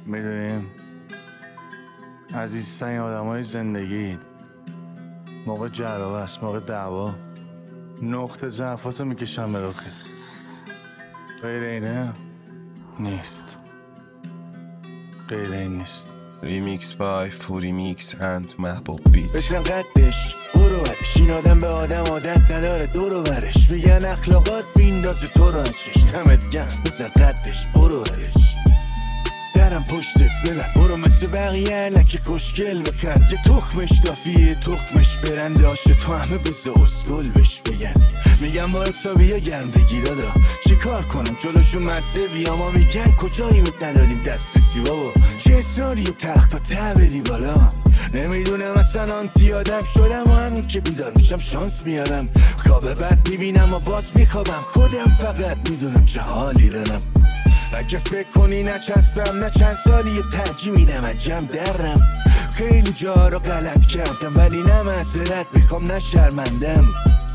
میدونین عزیزترین آدمای زندگی موقع جراوه است، موقع دعوا نقطه ضعفاتو میکشن به رخت. غیر اینه نیست، غیر این نیست. ریمیکس بای فوری میکس اند محبوب بیت. بشن قدش برو ورش، این آدم به آدم عادت نداره دور و برش. میگن اخلاقات بیندازه تو رو چش، دمت گرم بزن قدش برو ورش. درم پشته ببر برو مثل بقیه علکی خوشگل بکن. یه تخمش دافیه تخمش برنده آشه تو همه بزه اسکل بش بگن. میگم با حسابی ها گرم بگیر دادا چی کار کنم جلوشون مزه بیا. ما میگن کجایی نداریم دسترسی بابا، چه اصراری و تخت تا بری بالا. نمیدونم اصلا آنتی آدم شدم و همین که بیدار میشم شانس میارم. خواب بد میبینم و باز میخوابم، خودم فقط میدونم چه حالی دارم. اگه فکر کنی نچسبم نه چند سالی ترجیح میدم عجم درم. خیلی جا رو غلط کردم ولی نه معذرت میخوام نه شرمندم.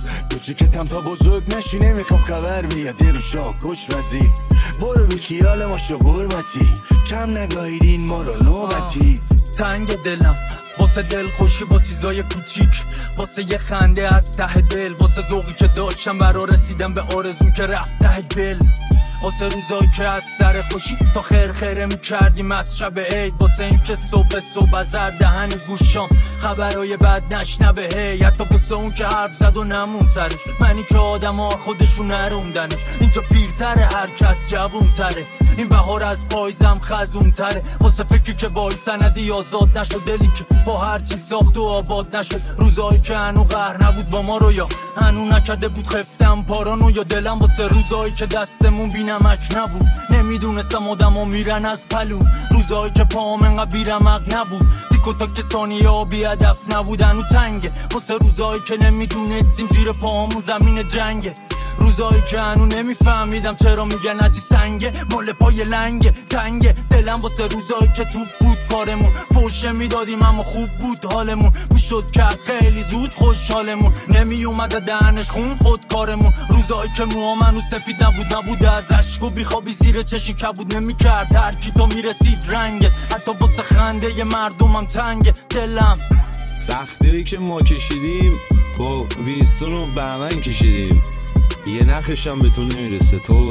کوچیکتم تا بزرگ نشی نمیخوام خبر بیاد یه رو شاکش وزی. برو بی خیال ما شو غربتی، کم نگاهیدین ما رو نوبتی. تنگ دلم واسه دل خوشی با چیزای کوچیک، واسه یه خنده از ته دل، واسه ذوقی که داشتم برا رسیدم به آرزوم که رفت ته دل. واسه روزایی که از سر خوشی تا خیر میکردیم از شب عید. واسه این که صبح از هر دهن گوشام خبرای بد نشنبه هی. حتی واسه اون که حرف زد و نمون سرش، منی که آدم ها خودشون نروندنش. اینجا پیرتره هر کس جوونتره، این بهار از پایزم خزونتره. واسه فکری که با این سندی آزاد نشد، دلی که با هر چی ساخت و آباد نشد. روزایی که هنو قهر نبود با ما رو، یا هنو نکده بود خفتم پارانو، یا دلم واسه روزایی که دستمون نمک نبود. نمیدونستم آدم ها میرن از پلون، روزایی که پاهم انقدر بیرمق نبود. دیکو تا که ثانیه ها بی هدف نبودن و تنگه. واسه روزایی که نمیدونستیم زیر پاهمون زمین جنگه. روزایی که هنو نمیفهمیدم چرا میگن عجی سنگه، مال پای لنگه تنگه. دلم واسه روزایی که توپ بود کارمون، فوشه میدادیم اما خوب بود حالمون. میشد کرد خیلی زود خوشحالمون، نمی اومد دهنش خون خود کارمون. روزایی که موهام هنو سفید نبود از عشق و بیخوابی زیر چشی کبود نمیکرد هر کی تو میرسید رنگت. حتی واسه خنده ی مردمم تنگه دلم. سختیایی که ما کشیدیم با ویستون و بهمن کشیدیم، یه نخشم به تو نمیرسه تو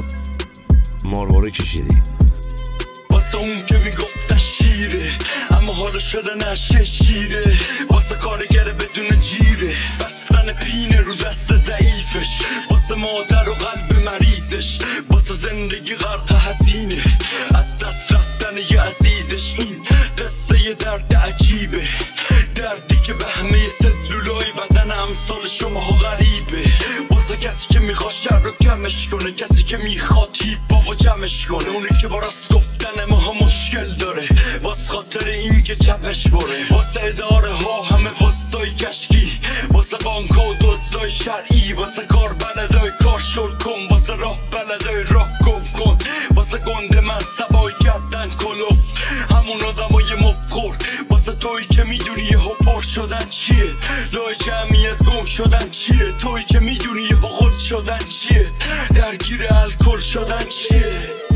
مارواره کشیدی. واسه اون که میگفت شیره اما حالا شده نشه شیره. واسه کارگر بدون جیره، بستن پینه رو دست ضعیفش. واسه مادر و قلب مریضش، واسه زندگی غرق هزینه از دست رفتن یه عزیزش. این قصه یه درد عجیبه، دردی که به همه سلولای بدن امثال شماها غریبه. واسه کسی که میخواد شر رو کمش کنه، کسی که میخواد هیپ هاپو جمعش کنه. اونی که با راست گفتن ماها مشکل داره، واسه خاطر این که چپش بره. واسه اداره ها همه پستای کشکی، واسه بانک و دزدای شرعی، واسه کار بلدای کار شل کن، واسه راه بلدای راه گم کن. واسه گنده منصبای کردن کلوف همون آدمای مفخور. واسه تویی که میدونی یه پر شدن چیه، لای جمعیت گم شدن چیه. تویی که میدونی یه خود شدن چیه، درگیر الکل شدن چیه.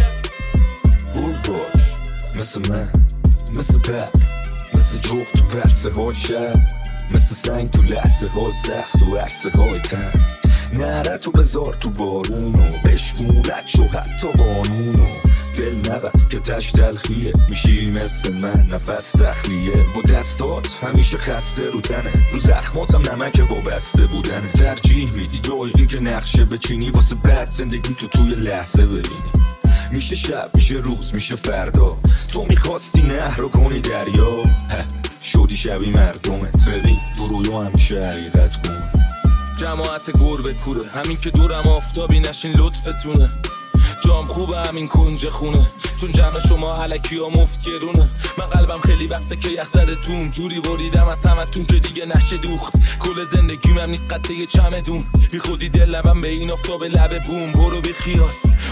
بود مثل من، مثل بر، مثل جوق تو پرسه های شب، مثل سنگ تو لحظه ها سخت و عرصه های تن. نره تو بذار تو بارونو، بشکون رد شو حتی قانونو. دل نبر که تش تلخیه، میشی مثل من نفس تخلیه. با دستات همیشه خسته رو تنه، رو زخماتم نمک وابسته بودنه. ترجیح میدی جای این که نقشه بچینی، واسه بعد زندگی تو توی لحظه ببینی. میشه شب میشه روز میشه فردا، تو میخواستی نهر رو کنی دریا، شدی شبی مردمت. ببین تو رویا همیشه حقیقت کن. جماعت گربه کوره، همین که دورم آفتابی نشین لطفتونه. جام خوبه همین کنج خونه، چون جمع شما علکی ها مفت گرونه. من قلبم خیلی وقته که یخ زده توم، جوری بریدم از همتون که دیگه نشه دوخت. کل زندگیم هم نیست قده یه چمدون، بی خودی دل لبم به این آفتاب لبه بوم. برو بی خیال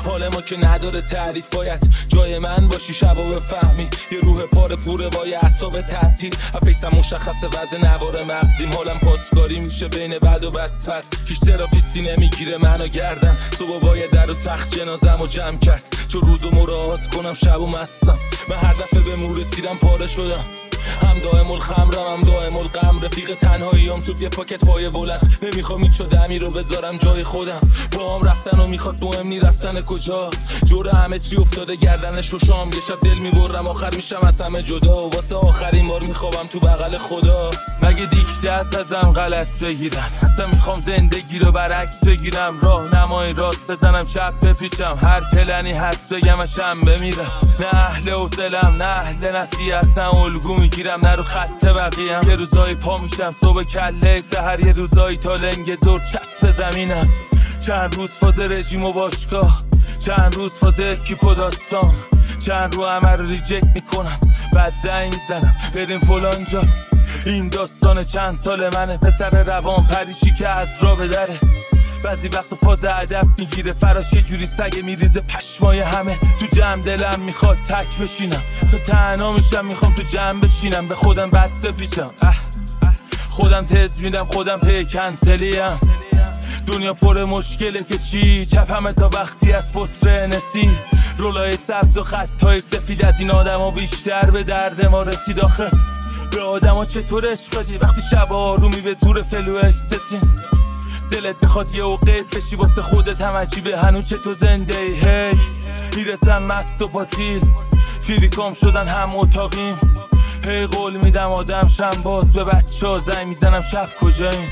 حال ما که نداره تعریف، باید جای من باشی شب و بفهمی یه روح پاره پوره با یه اعصاب تعطیل. افیستم مشخصه وضع نوار مغزیم، حالم پاسکاری میشه بین بد و بدتر. هیچ تراپیستی نمیگیره منو گردن، صبح باید در و تخت جنازم و جمع کرد. چون روزو مراعات کنم شب و مستم، من هر دفعه به مور رسیدم پاره شدم. هم دائم الخمرم هم دائم الغم، رفیق تنهاییام شد یه پاکت پای بلند. نمیخوام هیچ دمی رو بذارم جای خودم، با هم رفتن و میخواد مهم نی رفتن کجا. جور همه چی افتاده گردنش و شام، یه شب دل میبرم آخر میشم از همه جدا، و واسه آخرین بار میخوابم تو بغل خدا. مگه دیک دست ازم غلط بگیرن، اصلا میخوام زندگی رو برعکس بگیرم. راه نمای راست بزنم چپ بپیچم، هر پلنی هست بگمشم بمیرم. نه اهل حوصلم نه اهل نصیحتم، الگو میگیرم نه رو خط بقیم. یه روزایی پا میشم صبح کله سحر، یه روزایی تا لنگ زور چسب زمینم. چند روز فاز رژیم و باشگاه، چند روز فاز اکیپ و داستان، چند رو همه رو ریجکت میکنم بعد زنگ میزنم بریم فلان جا. این داستان چند سال منه، پسر روان پریشی که از را به دره. بعضی وقت فاز ادب میگیره فراش، یه جوری سگه میریزه پشمای همه. تو جمع دلم میخواد تک بشینم، تا تنها میشم میخوام تو جمع بشینم. به خودم بد سپیچم، خودم تز میدم خودم پی کنسلیم. دنیا پر مشکله که چی، چپمه تا وقتی از پتر نسی. رولای سبز و خطای سفید از این آدم ها بیشتر به درد ما رسید. آخه به آدم ها چطور عشق بدی وقتی شب آرومی به زور فلو اکستین. دلت میخواد یه اوقات بشی واسه خودت هم عجیبه هنو چه تو زنده ای. هی میرسم مست و پاتیل، فیلیکام شدن هم اتاقیم. هی قول میدم آدم شم باز، به بچه ها زنگ میزنم شب کجاییم.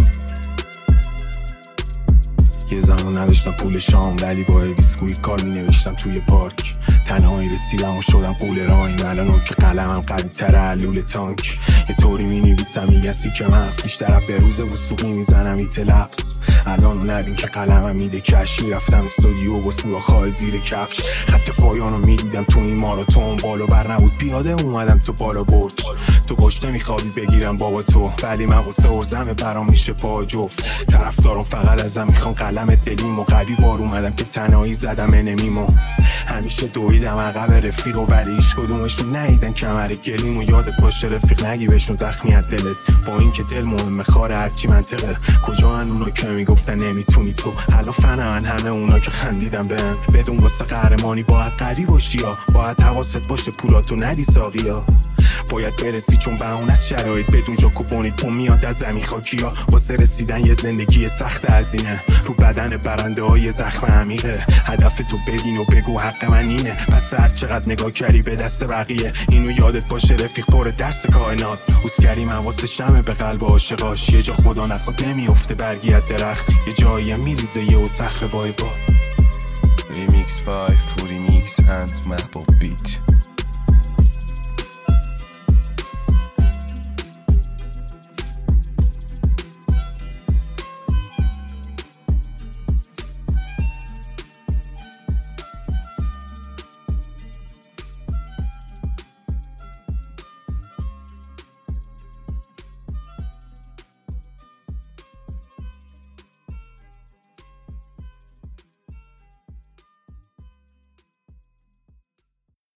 یه زمان نداشتم پول شام، ولی با بیسکویت کار می نوشتم توی پارک. تنهایی رسیدم و شدم قول رایم، الان که قلمم قوی تر علول تانک. یه طوری می نویسم میگسی که مغز بیشتر به روز وسوقی میزنم ایت لفظ. الان نبین که قلمم میده کش، میرفتم استودیو با سوراخ‌های زیر کفش. خط پایانو میدیدم تو این ماراتون، بالا بر نبود پیاده اومدم تو بالا برج. تو گشته میخوابی بگیرم بابا تو، ولی من واسه ارزمه برام میشه پا جفت. طرفدارم فقط ازم میخوان قلم دلیم و قوی بار اومدم که تنهایی زدم انمیمو. همیشه دویدم عقب رفیق و ولی هیچ کدومشون ندیدن کمر گلیم. و یادت باشه رفیق نگی بهشون زخمی از دلت، با این که دل مهمه خار هرچی منطقه. کجا هن اونا که میگفتن نمیتونی تو، حالا فنن همه اونا که خندیدن بهم. بدون واسه قهرمانی باید قوی باشی، یا باید حواست باشه پولاتو ندی ساقیا. باید برسی چون بهونه از شرایط، بدون جا کوپونی تو میاد از زمین خاکیا. واسه رسیدن یه زندگی سخت هزینه، رو بدن برنده های زخم عمیقه. هدف تو ببین و بگو حق من اینه، پس هر چقدر نگاه کردی به دست بقیه. اینو یادت باشه رفیق پر درس کائنات. اوسکری من واسه شمه به قلب عاشقاش، یه جا خدا نخواد نمیفته برگی از درخت، یه جایی میریزه یه صخره بای با. ریمیکس بای فوری میکس اند محبوب بیت.